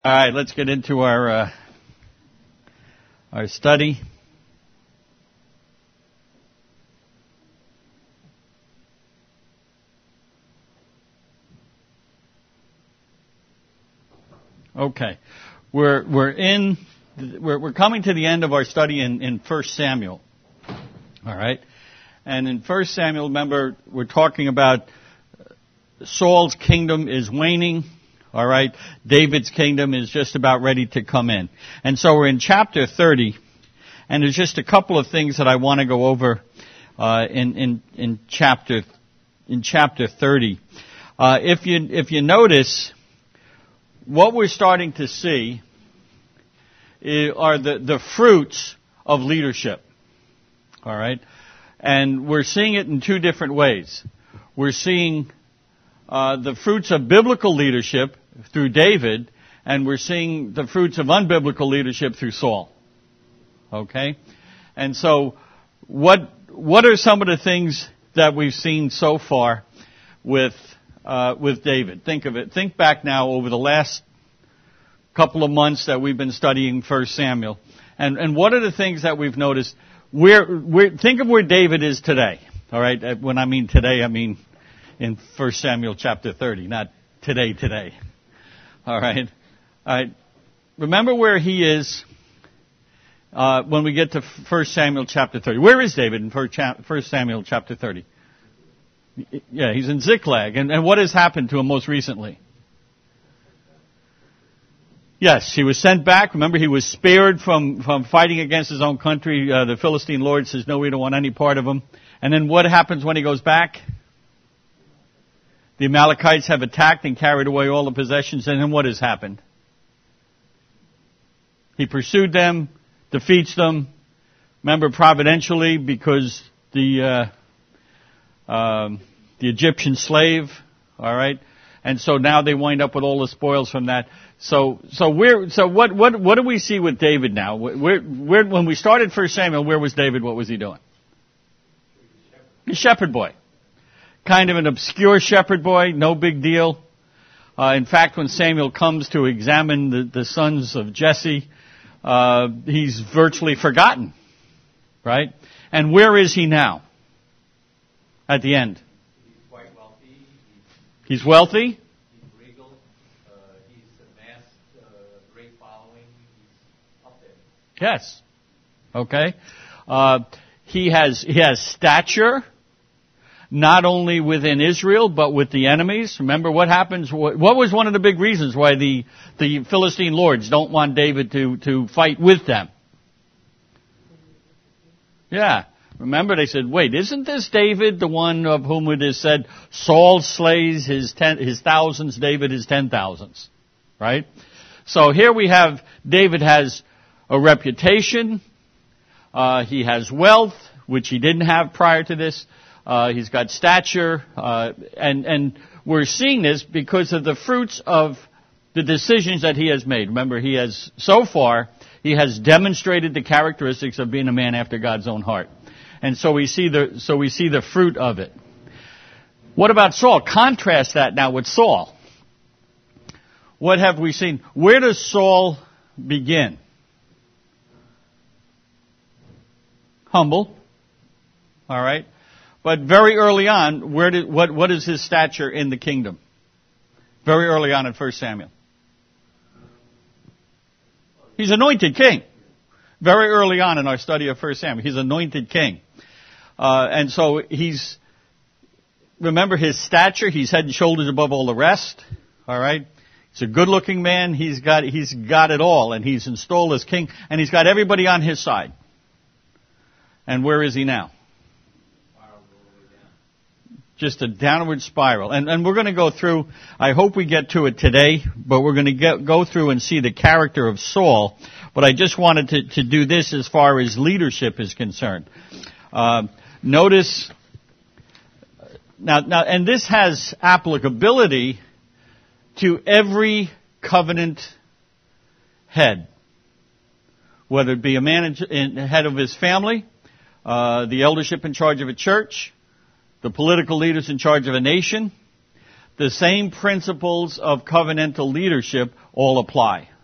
All right, let's get into our study. Okay, we're coming to the end of our study in 1 Samuel. All right, and in 1 Samuel, remember, we're talking about Saul's kingdom is waning. All right, David's kingdom is just about ready to come in. And so we're in chapter 30, and there's just a couple of things that I want to go over in chapter 30. If you notice, what we're starting to see are the fruits of leadership. All right, and we're seeing it in two different ways. We're seeing the fruits of biblical leadership through David, and we're seeing the fruits of unbiblical leadership through Saul. Okay? And so, what are some of the things that we've seen so far with David? Think of it. Think back now over the last couple of months that we've been studying 1 Samuel. And what are the things that we've noticed? Think of where David is today. All right? When I mean today, I mean in 1 Samuel chapter 30, not today. All right. Remember where he is when we get to 1 Samuel chapter 30. Where is David in 1 Samuel chapter 30? Yeah, he's in Ziklag. And what has happened to him most recently? Yes, he was sent back. Remember, he was spared from fighting against his own country. The Philistine Lord says, no, we don't want any part of him. And then what happens when he goes back? The Amalekites have attacked and carried away all the possessions, and then what has happened? He pursued them, defeats them. Remember, providentially, because the Egyptian slave, all right, and so now they wind up with all the spoils from that. So what do we see with David now? When we started 1 Samuel, where was David? What was he doing? A shepherd boy. Kind of an obscure shepherd boy, no big deal. In fact, when Samuel comes to examine the sons of Jesse, he's virtually forgotten, right? And where is he now? At the end. He's quite wealthy. He's wealthy? He's regal. He's amassed a great following. He's up there. Yes. Okay. He has stature. Not only within Israel, but with the enemies. Remember what happens? What was one of the big reasons why the Philistine lords don't want David to fight with them? Yeah. Remember they said, wait, isn't this David the one of whom it is said, Saul slays his thousands, David his 10,000s? Right? So here we have, David has a reputation. He has wealth, which he didn't have prior to this. He's got stature, and we're seeing this because of the fruits of the decisions that he has made. Remember, so far, he has demonstrated the characteristics of being a man after God's own heart. And so we see the fruit of it. What about Saul? Contrast that now with Saul. What have we seen? Where does Saul begin? Humble. All right. But very early on, what is his stature in the kingdom? Very early on in 1 Samuel. He's anointed king. Very early on in our study of 1 Samuel, he's anointed king. And so remember his stature, he's head and shoulders above all the rest. All right? He's a good-looking man, he's got it all, and he's installed as king, and he's got everybody on his side. And where is he now? Just a downward spiral. And we're going to go through, I hope we get to it today, but we're going to go through and see the character of Saul. But I just wanted to do this as far as leadership is concerned. Notice, now, and this has applicability to every covenant head. Whether it be a man head of his family, the eldership in charge of a church, the political leaders in charge of a nation, the same principles of covenantal leadership all apply.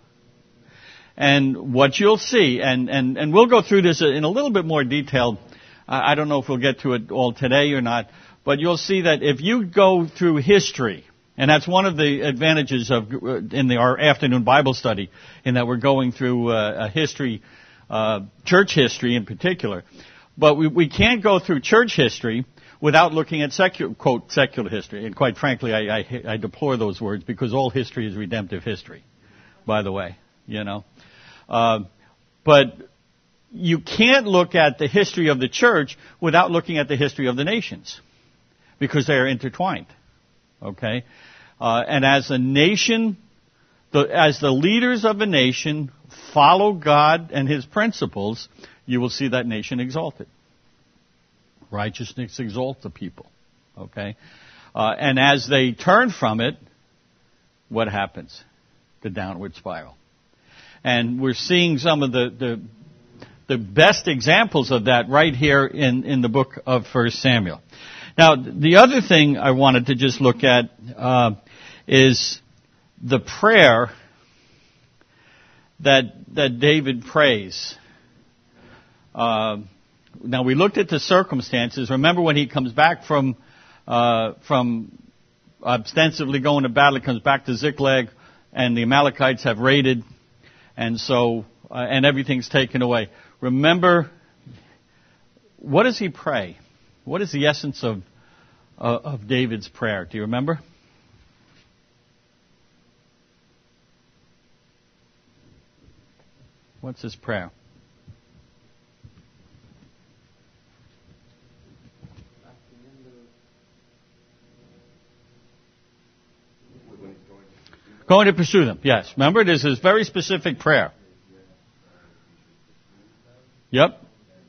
And what you'll see, and we'll go through this in a little bit more detail. I don't know if we'll get to it all today or not, but you'll see that if you go through history, and that's one of the advantages of our afternoon Bible study, in that we're going through history, church history in particular. But we can't go through church history without looking at quote, secular history. And quite frankly, I deplore those words, because all history is redemptive history, by the way, you know. But you can't look at the history of the church without looking at the history of the nations, because they are intertwined. Okay? And as a nation, as the leaders of a nation follow God and His principles, you will see that nation exalted. Righteousness exalts the people. Okay? And as they turn from it, what happens? The downward spiral. And we're seeing some of the best examples of that right here in the book of 1 Samuel. Now, the other thing I wanted to just look at is the prayer that David prays. Now, we looked at the circumstances. Remember when he comes back from ostensibly going to battle, he comes back to Ziklag, and the Amalekites have raided, and so and everything's taken away. Remember, what does he pray? What is the essence of David's prayer? Do you remember? What's his prayer? Going to pursue them, yes. Remember, this is a very specific prayer. Yep.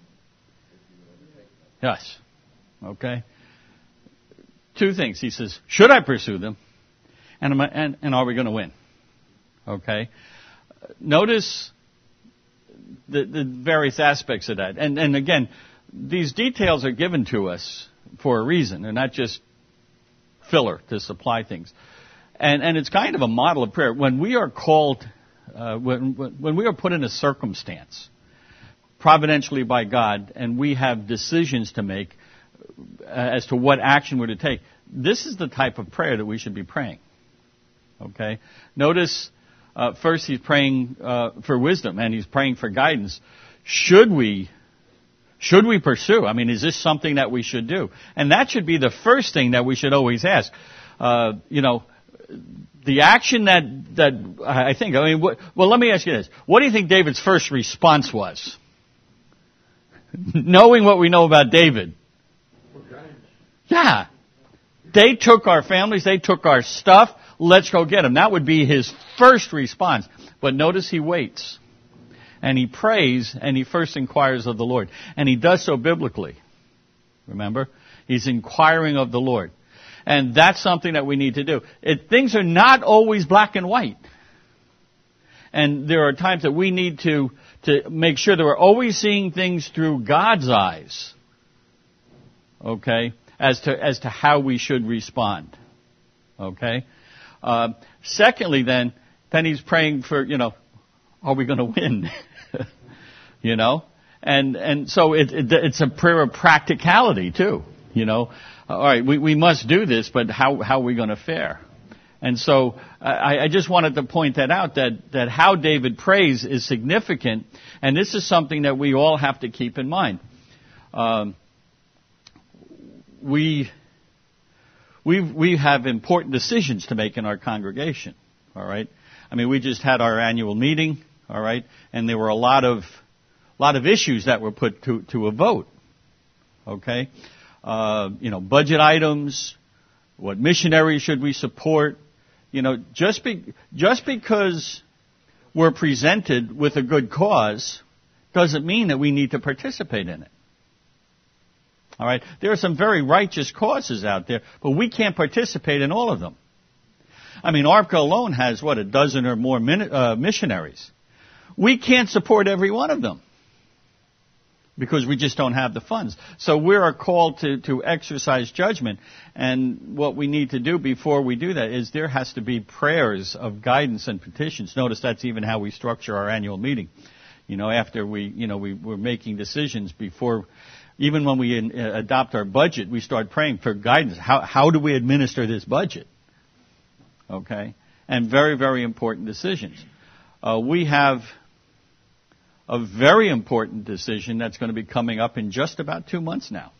Yes. Okay. Two things. He says, should I pursue them? And are we going to win? Okay. Notice the various aspects of that. And again, these details are given to us for a reason. They're not just filler to supply things. And it's kind of a model of prayer. When we are called, when we are put in a circumstance, providentially by God, and we have decisions to make as to what action we're to take, this is the type of prayer that we should be praying. Okay? Notice, first he's praying for wisdom, and he's praying for guidance. Should we pursue? I mean, is this something that we should do? And that should be the first thing that we should always ask. The action that I think, well, let me ask you this. What do you think David's first response was? Knowing what we know about David. Yeah. They took our families, they took our stuff, let's go get them. That would be his first response. But notice he waits. And he prays, and he first inquires of the Lord. And he does so biblically. Remember? He's inquiring of the Lord. And that's something that we need to do. Things are not always black and white. And there are times that we need to make sure that we're always seeing things through God's eyes. Okay? As to how we should respond. Okay? Secondly, then he's praying for, are we going to win? And so it's a prayer of practicality too, All right, we must do this, but how are we going to fare? And so I just wanted to point that out, that how David prays is significant, and this is something that we all have to keep in mind. We have important decisions to make in our congregation, all right? I mean, we just had our annual meeting, all right, and there were a lot of issues that were put to a vote, okay? Budget items, what missionaries should we support? Just because we're presented with a good cause doesn't mean that we need to participate in it. All right? There are some very righteous causes out there, but we can't participate in all of them. I mean, ARPCA alone has, a dozen or more missionaries. We can't support every one of them. because we just don't have the funds. So we are called to exercise judgment. And what we need to do before we do that is there has to be prayers of guidance and petitions. Notice that's even how we structure our annual meeting. After we're making decisions before, even when we adopt our budget, we start praying for guidance. How do we administer this budget? Okay? And very, very important decisions. We have a very important decision that's going to be coming up in just about 2 months now,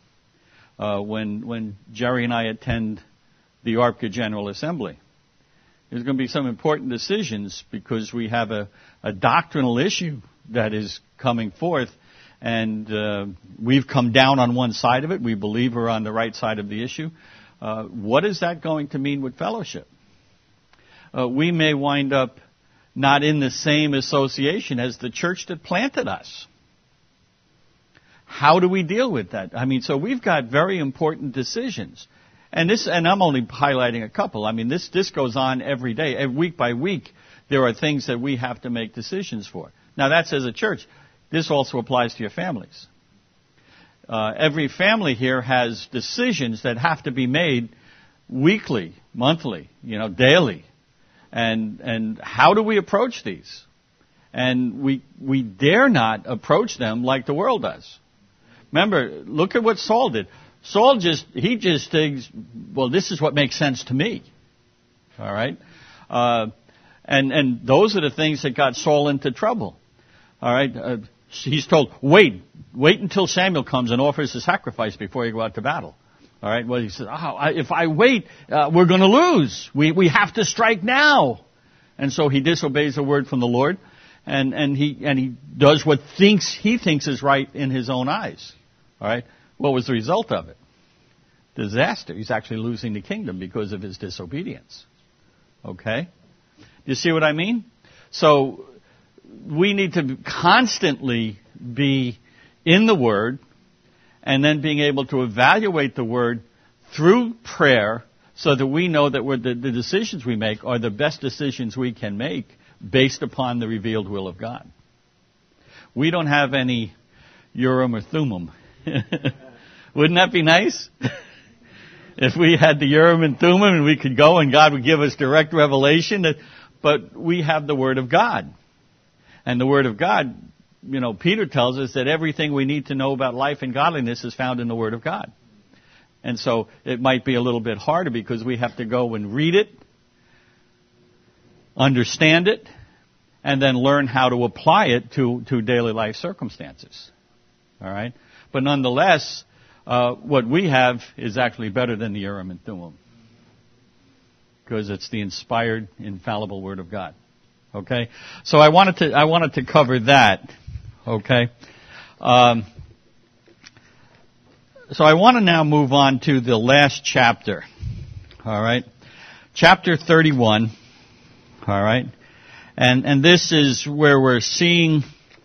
when Jerry and I attend the ARPCA General Assembly. There's going to be some important decisions because we have a doctrinal issue that is coming forth, and we've come down on one side of it. We believe we're on the right side of the issue. What is that going to mean with fellowship? We may wind up not in the same association as the church that planted us. How do we deal with that? So we've got very important decisions. And I'm only highlighting a couple. This goes on every day. Week by week, there are things that we have to make decisions for. Now, that's as a church. This also applies to your families. Every family here has decisions that have to be made weekly, monthly, daily. And how do we approach these? And we dare not approach them like the world does. Remember, look at what Saul did. Saul just thinks, well, this is what makes sense to me. All right? And those are the things that got Saul into trouble. All right? He's told, wait until Samuel comes and offers a sacrifice before you go out to battle. All right. Well, he says, if I wait, we're going to lose. We have to strike now. And so he disobeys the word from the Lord, and he does what he thinks is right in his own eyes. All right. What was the result of it? Disaster. He's actually losing the kingdom because of his disobedience. Okay. You see what I mean? So we need to constantly be in the Word, and then being able to evaluate the Word through prayer so that we know that the decisions we make are the best decisions we can make based upon the revealed will of God. We don't have any Urim or Thummim. Wouldn't that be nice? If we had the Urim and Thummim and we could go and God would give us direct revelation. But we have the Word of God. And the Word of God, Peter tells us that everything we need to know about life and godliness is found in the Word of God. And so it might be a little bit harder because we have to go and read it, understand it, and then learn how to apply it to daily life circumstances. All right? But nonetheless, what we have is actually better than the Urim and Thummim, because it's the inspired, infallible Word of God. Okay? So I wanted to cover that. Okay? So I want to now move on to the last chapter. All right? Chapter 31. All right? And this is where we're seeing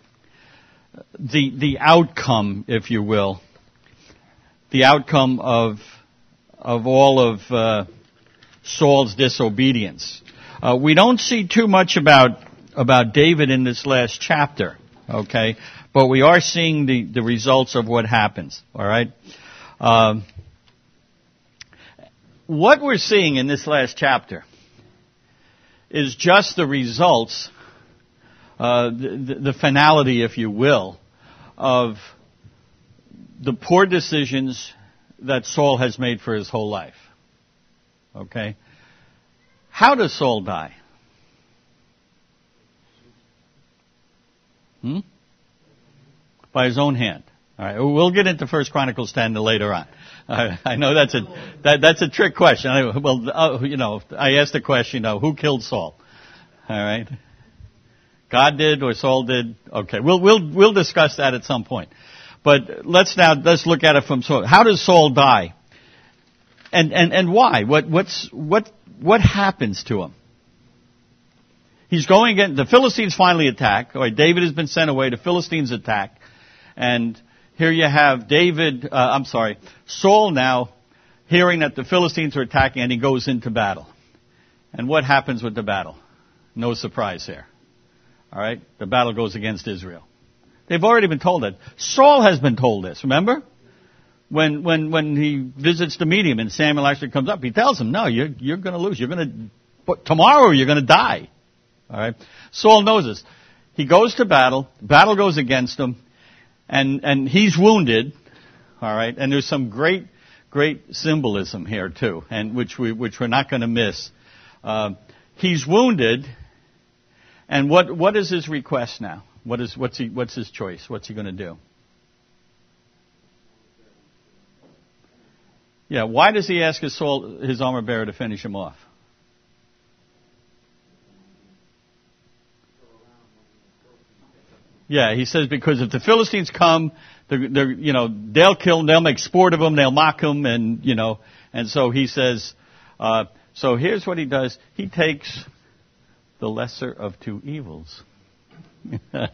the outcome, if you will, the outcome of all of Saul's disobedience. We don't see too much about David in this last chapter, okay? But we are seeing the results of what happens, all right? What we're seeing in this last chapter is just the results, the finality, if you will, of the poor decisions that Saul has made for his whole life. Okay? How does Saul die? By his own hand. All right. We'll get into 1 Chronicles 10 later on. I know that's a trick question. I asked the question, who killed Saul? All right. God did or Saul did? Okay. We'll discuss that at some point. But let's look at it from Saul. How does Saul die? And why? What happens to him? He's going again. The Philistines finally attack. All right, David has been sent away. The Philistines attack. And here you have Saul now hearing that the Philistines are attacking, and he goes into battle. And what happens with the battle? No surprise here. All right? The battle goes against Israel. They've already been told it. Saul has been told this, remember? When he visits the medium and Samuel actually comes up, he tells him, no, you're going to lose. Tomorrow you're going to die. All right? Saul knows this. He goes to battle. Battle goes against him. And he's wounded. All right? And there's some great symbolism here too, and which we're not going to miss. He's wounded. And what is his request now? What's his choice? What's he going to do? Yeah, why does he ask his armor bearer to finish him off? Yeah, he says because if the Philistines come, they'll kill him, they'll make sport of him, they'll mock him, and so he says. So here's what he does: he takes the lesser of two evils. All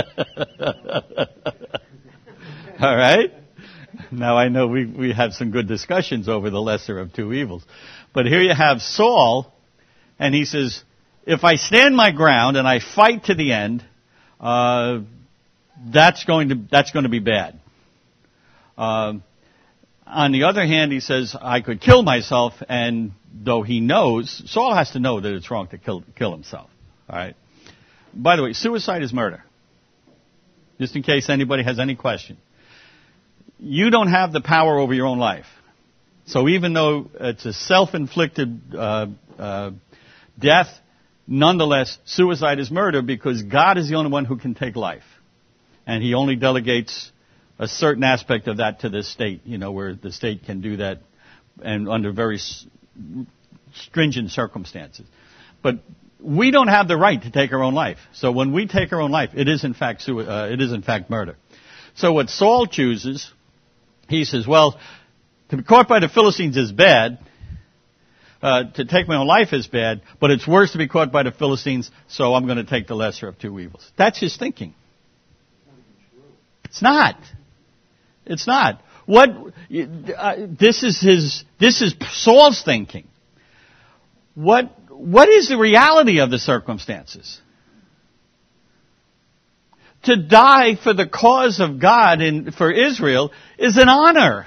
right. Now I know we have some good discussions over the lesser of two evils. But here you have Saul, and he says, if I stand my ground and I fight to the end, that's going to be bad. On the other hand, he says, I could kill myself, and though he knows, Saul has to know that it's wrong to kill himself. All right. By the way, suicide is murder. Just in case anybody has any question. You don't have the power over your own life. So even though it's a self-inflicted death, nonetheless, suicide is murder because God is the only one who can take life. And he only delegates a certain aspect of that to the state, where the state can do that and under very stringent circumstances. But we don't have the right to take our own life. So when we take our own life, it is in fact murder. So what Saul chooses, he says, well, to be caught by the Philistines is bad. To take my own life is bad, but it's worse to be caught by the Philistines, so I'm going to take the lesser of two evils. That's his thinking. It's not. It's not. This is Saul's thinking. What is the reality of the circumstances? To die for the cause of God and for Israel is an honor.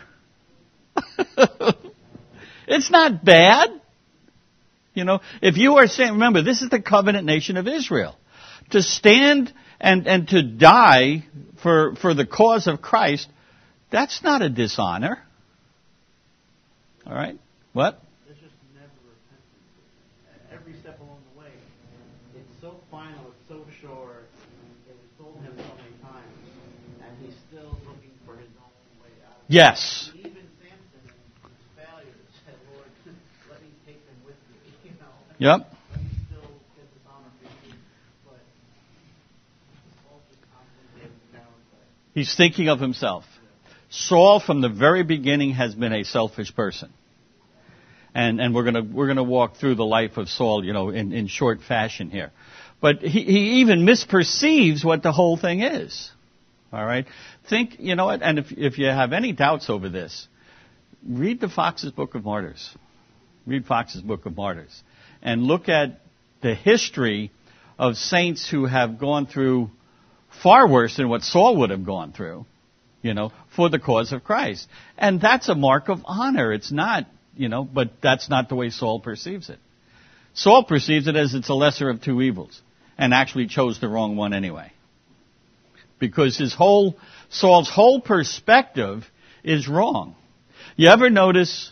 It's not bad. If you are saying, remember, this is the covenant nation of Israel. To stand and to die for the cause of Christ, that's not a dishonor. All right? What? There's just never repentance. Every step along the way, it's so final, it's so sure. It's told him so many times, and he's still looking for his own way out. Yes. Even Samson, his failures, said, Lord, let me take them with me. Yep. Let me still get this honor for you. But Saul just constantly has the power play. He's thinking of himself. Saul, from the very beginning, has been a selfish person, and we're gonna walk through the life of Saul, in short fashion here. But he even misperceives what the whole thing is. All right, think, what? And if you have any doubts over this, read the Fox's Book of Martyrs. Read Fox's Book of Martyrs, and look at the history of saints who have gone through far worse than what Saul would have gone through. For the cause of Christ. And that's a mark of honor. It's not, but that's not the way Saul perceives it. Saul perceives it as it's a lesser of two evils, and actually chose the wrong one anyway. Because Saul's whole perspective is wrong. You ever notice,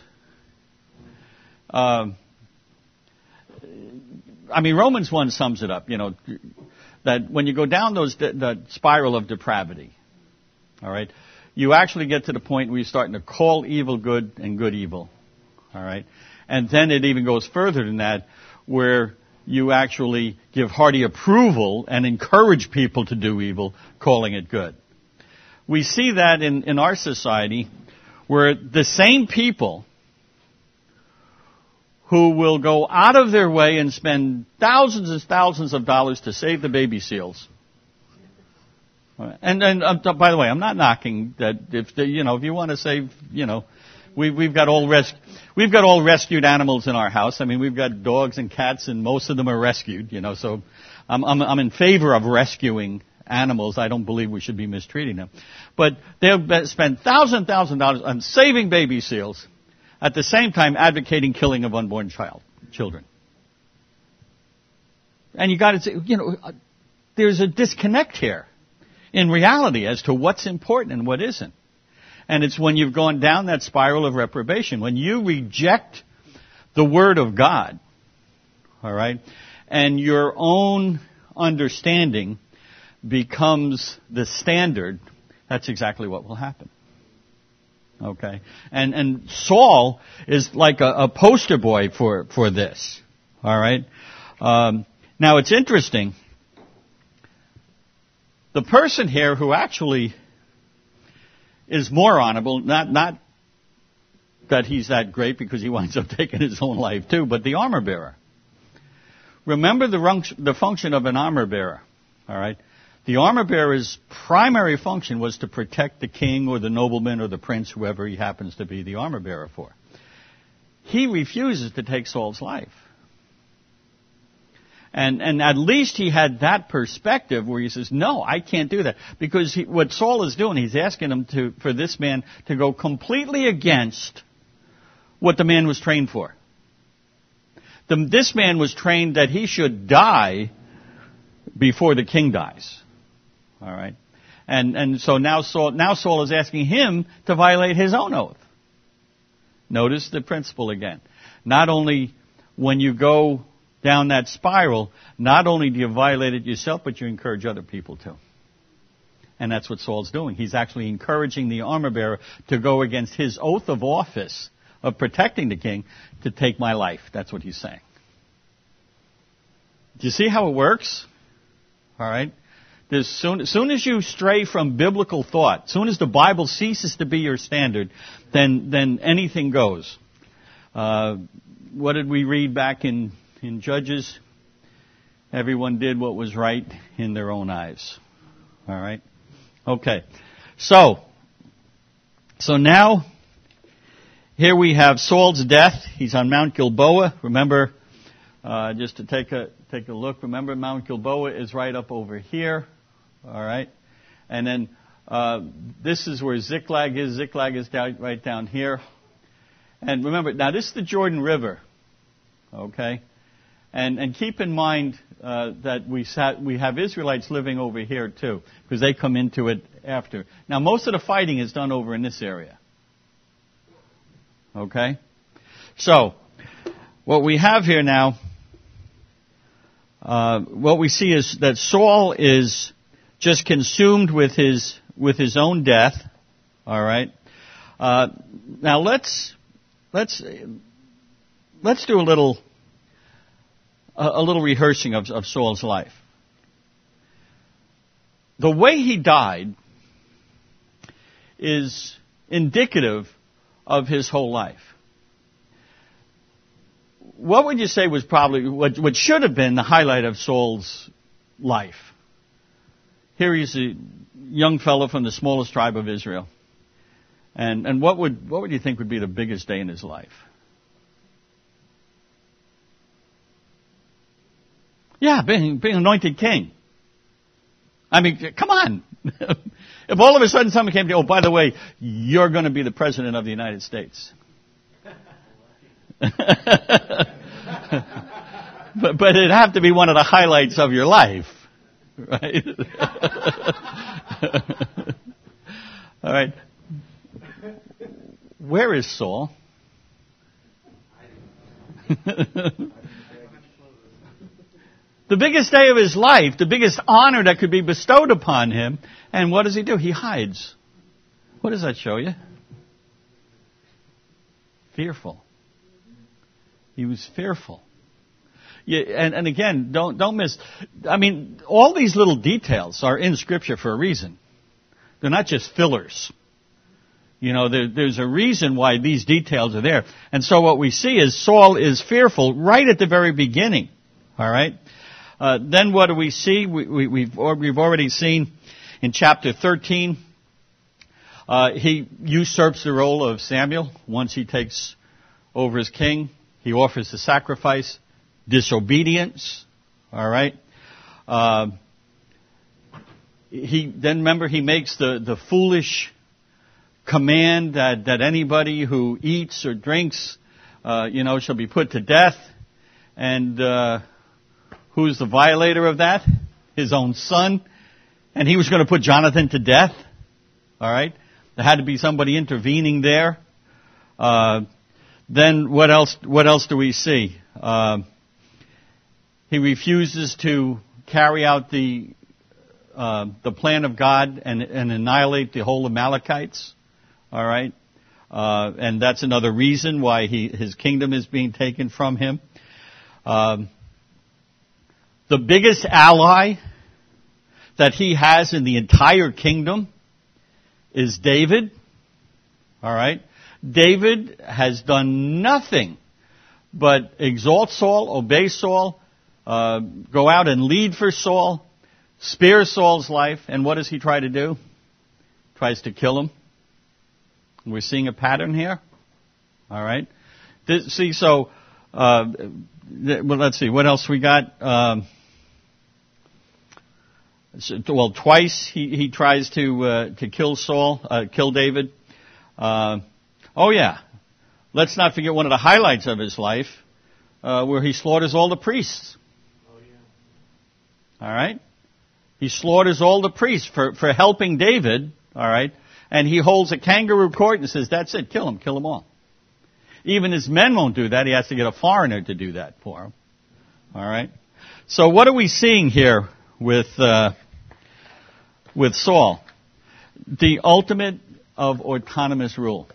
Romans 1 sums it up, that when you go down the spiral of depravity, all right, you actually get to the point where you're starting to call evil good and good evil. All right. And then it even goes further than that, where you actually give hearty approval and encourage people to do evil, calling it good. We see that in our society, where the same people who will go out of their way and spend thousands and thousands of dollars to save the baby seals. And by the way, I'm not knocking that if you want to save, we've got all rescued animals in our house. We've got dogs and cats, and most of them are rescued. So I'm in favor of rescuing animals. I don't believe we should be mistreating them. But they'll spend $1,000 on saving baby seals, at the same time advocating killing of unborn children. And you got to say, there's a disconnect here in reality as to what's important and what isn't. And it's when you've gone down that spiral of reprobation, when you reject the Word of God, all right, and your own understanding becomes the standard, that's exactly what will happen. Okay? And Saul is like a poster boy for this. All right? Now it's interesting. The person here who actually is more honorable, not that he's that great because he winds up taking his own life too, but the armor bearer. Remember the function of an armor bearer. All right? The armor bearer's primary function was to protect the king or the nobleman or the prince, whoever he happens to be the armor bearer for. He refuses to take Saul's life. And at least he had that perspective where he says, no, I can't do that. Because what Saul is doing, he's asking him for this man to go completely against what the man was trained for. This man was trained that he should die before the king dies. All right? And so now Saul is asking him to violate his own oath. Notice the principle again. Not only when you go down that spiral, not only do you violate it yourself, but you encourage other people to. And that's what Saul's doing. He's actually encouraging the armor bearer to go against his oath of office of protecting the king to take my life. That's what he's saying. Do you see how it works? All right? As soon as you stray from biblical thought, as soon as the Bible ceases to be your standard, then anything goes. What did we read back in Judges? Everyone did what was right in their own eyes. All right? Okay. So now, here we have Saul's death. He's on Mount Gilboa. Remember, just to take a look, remember Mount Gilboa is right up over here. All right? And then this is where Ziklag is. Ziklag is right down here. And remember, now this is the Jordan River. Okay? And keep in mind that we have Israelites living over here too, because they come into it after. Now most of the fighting is done over in this area. Okay? So, what we have here now, what we see is that Saul is just consumed with his own death. All right? Now let's do a little rehearsing of Saul's life. The way he died is indicative of his whole life. What would you say was probably what should have been the highlight of Saul's life? Here he's a young fellow from the smallest tribe of Israel. And what would you think would be the biggest day in his life? Yeah, being anointed king. I mean, come on. If all of a sudden someone came to you, oh, by the way, you're going to be the president of the United States. But it'd have to be one of the highlights of your life, right? All right. Where is Saul? The biggest day of his life, the biggest honor that could be bestowed upon him. And what does he do? He hides. What does that show you? Fearful. He was fearful. Yeah, and again, don't miss. I mean, all these little details are in Scripture for a reason. They're not just fillers. You know, there's a reason why these details are there. And so what we see is Saul is fearful right at the very beginning. All right? Then what do we see? We've already seen in chapter 13, he usurps the role of Samuel once he takes over as king. He offers the sacrifice, disobedience. All right? he makes the foolish command that anybody who eats or drinks, shall be put to death. And who's the violator of that? His own son. And he was going to put Jonathan to death. All right? There had to be somebody intervening there. Then what else do we see? He refuses to carry out the plan of God and annihilate the whole Amalekites. All right? And that's another reason why his kingdom is being taken from him. The biggest ally that he has in the entire kingdom is David. All right? David has done nothing but exalt Saul, obey Saul, go out and lead for Saul, spare Saul's life, and what does he try to do? Tries to kill him. We're seeing a pattern here. All right? Let's see, what else we got? Twice he tries to kill kill David. Let's not forget one of the highlights of his life, where he slaughters all the priests. Oh yeah. All right? He slaughters all the priests for helping David, all right? And he holds a kangaroo court and says, that's it, kill them all. Even his men won't do that. He has to get a foreigner to do that for him. All right? So what are we seeing here with Saul? The ultimate of autonomous rule.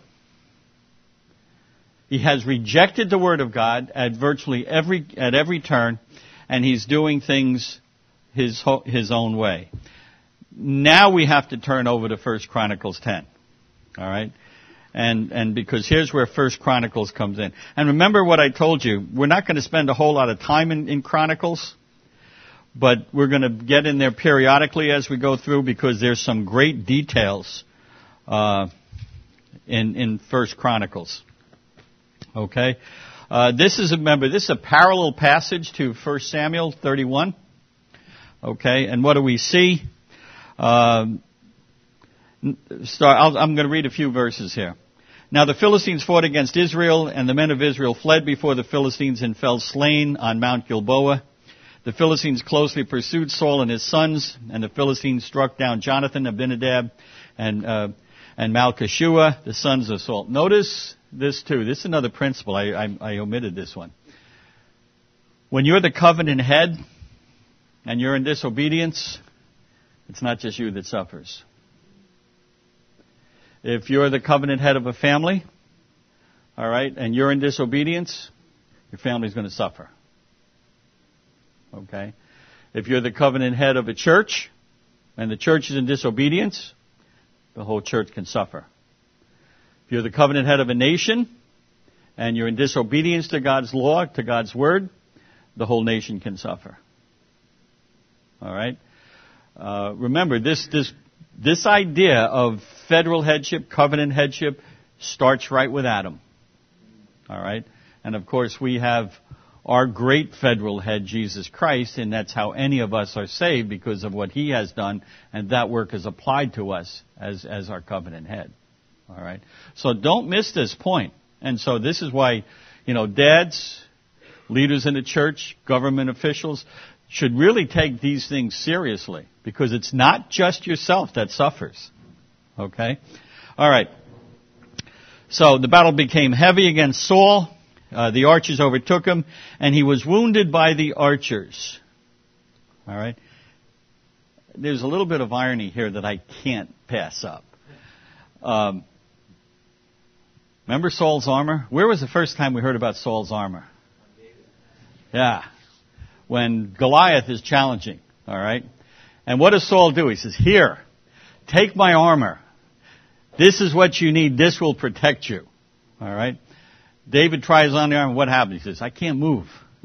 He has rejected the word of God at virtually every turn, and he's doing things his own way. Now we have to turn over to 1 Chronicles 10. All right? And because here's where 1 Chronicles comes in. And remember what I told you, we're not going to spend a whole lot of time in Chronicles, but we're going to get in there periodically as we go through because there's some great details in 1 Chronicles. Okay? This is a parallel passage to 1 Samuel 31. Okay? And what do we see? I'm going to read a few verses here. Now the Philistines fought against Israel, and the men of Israel fled before the Philistines and fell slain on Mount Gilboa. The Philistines closely pursued Saul and his sons, and the Philistines struck down Jonathan, Abinadab, and Malchishua, the sons of Saul. Notice this too. This is another principle. I omitted this one. When you're the covenant head and you're in disobedience, it's not just you that suffers. If you're the covenant head of a family, all right, and you're in disobedience, your family's going to suffer. Okay? If you're the covenant head of a church, and the church is in disobedience, the whole church can suffer. If you're the covenant head of a nation, and you're in disobedience to God's law, to God's word, the whole nation can suffer. All right? Remember, this idea of federal headship, covenant headship, starts right with Adam. All right? And of course, we have our great federal head, Jesus Christ, and that's how any of us are saved because of what he has done, and that work is applied to us as our covenant head. All right? So don't miss this point. And so this is why, dads, leaders in the church, government officials, should really take these things seriously because it's not just yourself that suffers. Okay? All right. So the battle became heavy against Saul. The archers overtook him, and he was wounded by the archers. All right? There's a little bit of irony here that I can't pass up. Remember Saul's armor? Where was the first time we heard about Saul's armor? Yeah. When Goliath is challenging, all right? And what does Saul do? He says, here, take my armor. This is what you need. This will protect you. All right? David tries on the armor. What happens? He says, I can't move.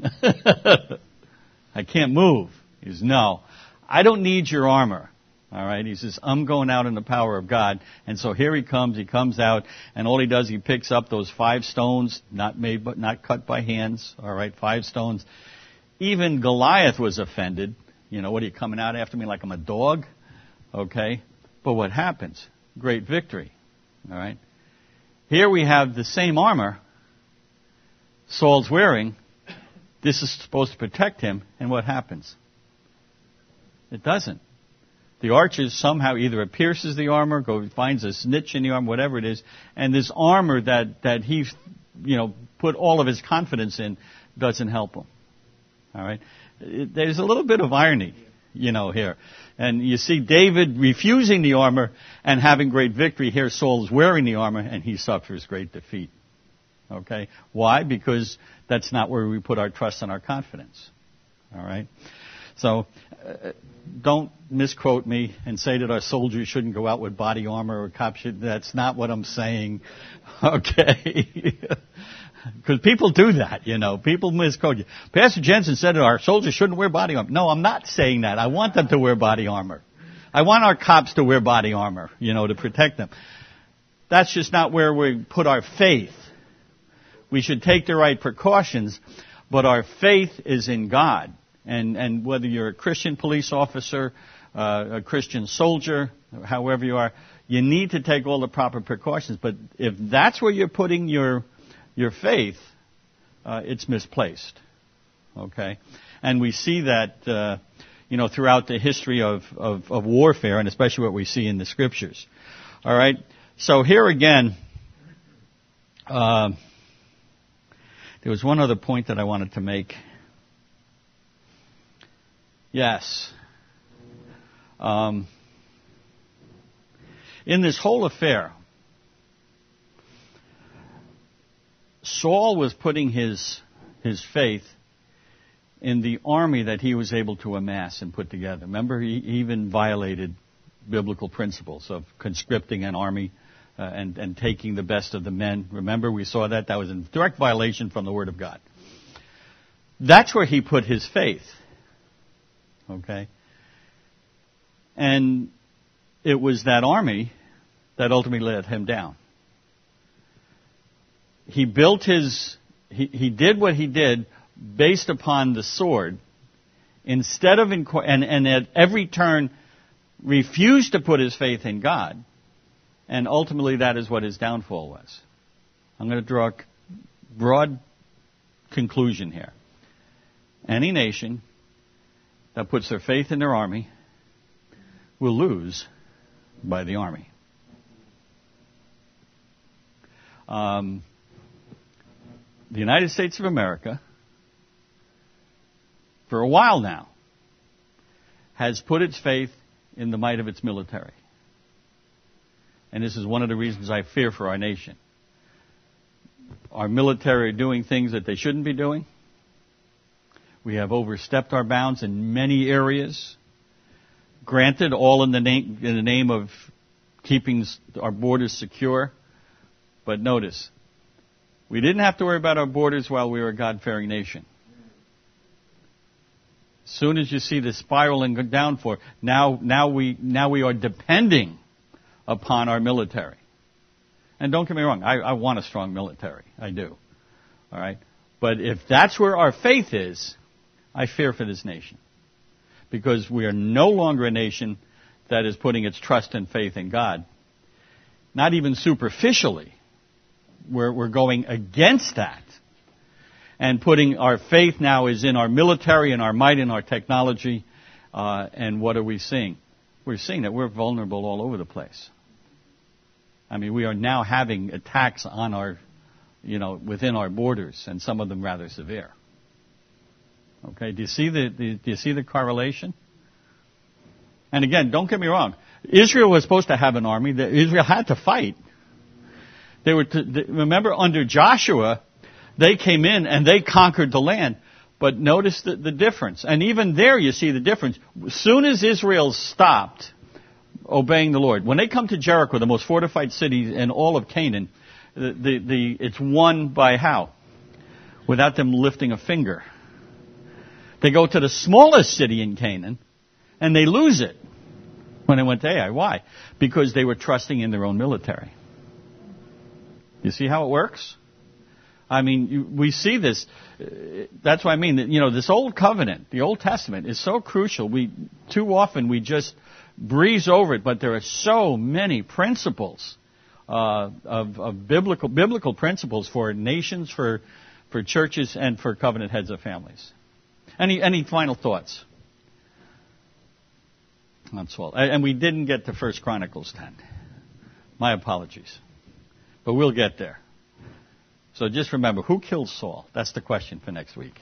I can't move. He says, no, I don't need your armor. All right? He says, I'm going out in the power of God. And so here he comes out, and all he does, he picks up those 5 stones, not cut by hands. All right? 5 stones. Even Goliath was offended. What are you coming out after me like I'm a dog? Okay? But what happens? Great victory. All right? Here we have the same armor Saul's wearing. This is supposed to protect him, and what happens? It doesn't. The archer somehow either pierces the armor, finds a snitch in the armor, whatever it is, and this armor that he, put all of his confidence in doesn't help him. All right? There's a little bit of irony, here. And you see David refusing the armor and having great victory. Here Saul's wearing the armor, and he suffers great defeat. Okay? Why? Because that's not where we put our trust and our confidence. All right? So, don't misquote me and say that our soldiers shouldn't go out with body armor or cops should. That's not what I'm saying. Okay? Because people do that, People misquote you. Pastor Jensen said that our soldiers shouldn't wear body armor. No, I'm not saying that. I want them to wear body armor. I want our cops to wear body armor, to protect them. That's just not where we put our faith. We should take the right precautions, but our faith is in God. And whether you're a Christian police officer, a Christian soldier, however you are, you need to take all the proper precautions. But if that's where you're putting your faith, it's misplaced. Okay? And we see that, throughout the history of warfare, and especially what we see in the Scriptures. All right? So here again, there was one other point that I wanted to make. Yes. In this whole affair, Saul was putting his faith in the army that he was able to amass and put together. Remember, he even violated biblical principles of conscripting an army and taking the best of the men. Remember, we saw that. That was in direct violation from the Word of God. That's where he put his faith. Okay? And it was that army that ultimately let him down. He built he did what he did based upon the sword, instead of, and at every turn refused to put his faith in God, and ultimately that is what his downfall was. I'm going to draw a broad conclusion here. Any nation that puts their faith in their army will lose by the army. The United States of America, for a while now, has put its faith in the might of its military. And this is one of the reasons I fear for our nation. Our military are doing things that they shouldn't be doing. We have overstepped our bounds in many areas. Granted, all in the name of keeping our borders secure. But notice, we didn't have to worry about our borders while we were a God-fearing nation. As soon as you see the spiraling down for, now we are depending upon our military. And don't get me wrong, I want a strong military. I do. All right? But if that's where our faith is, I fear for this nation. Because we are no longer a nation that is putting its trust and faith in God. Not even superficially. We're going against that. And putting our faith now is in our military and our might and our technology. And what are we seeing? We're seeing that we're vulnerable all over the place. I mean, we are now having attacks on our, within our borders, and some of them rather severe. Okay, do you see the correlation? And again, don't get me wrong. Israel was supposed to have an army. Israel had to fight. Remember, under Joshua, they came in and they conquered the land. But notice the difference. And even there you see the difference. As soon as Israel stopped obeying the Lord, when they come to Jericho, the most fortified city in all of Canaan, it's won by how? Without them lifting a finger. They go to the smallest city in Canaan, and they lose it when they went to Ai. Why? Because they were trusting in their own military. You see how it works? I mean, we see this. That's what I mean. This Old Covenant, the Old Testament, is so crucial. Too often we just breeze over it, but there are so many principles of biblical principles for nations, for churches, and for covenant heads of families. Any final thoughts? That's all. And we didn't get to 1 Chronicles 10. My apologies. But we'll get there. So just remember, who killed Saul? That's the question for next week.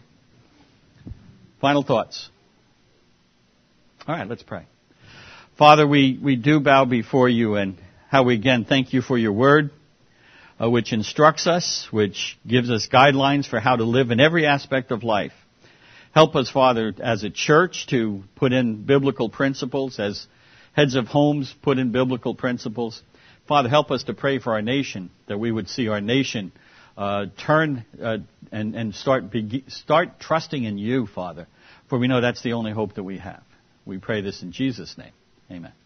Final thoughts. All right, let's pray. Father, we do bow before you, and how we again thank you for your word, which instructs us, which gives us guidelines for how to live in every aspect of life. Help us, Father, as a church to put in biblical principles, as heads of homes put in biblical principles. Father, help us to pray for our nation, that we would see our nation turn and start trusting in you, Father, for we know that's the only hope that we have. We pray this in Jesus' name. Amen.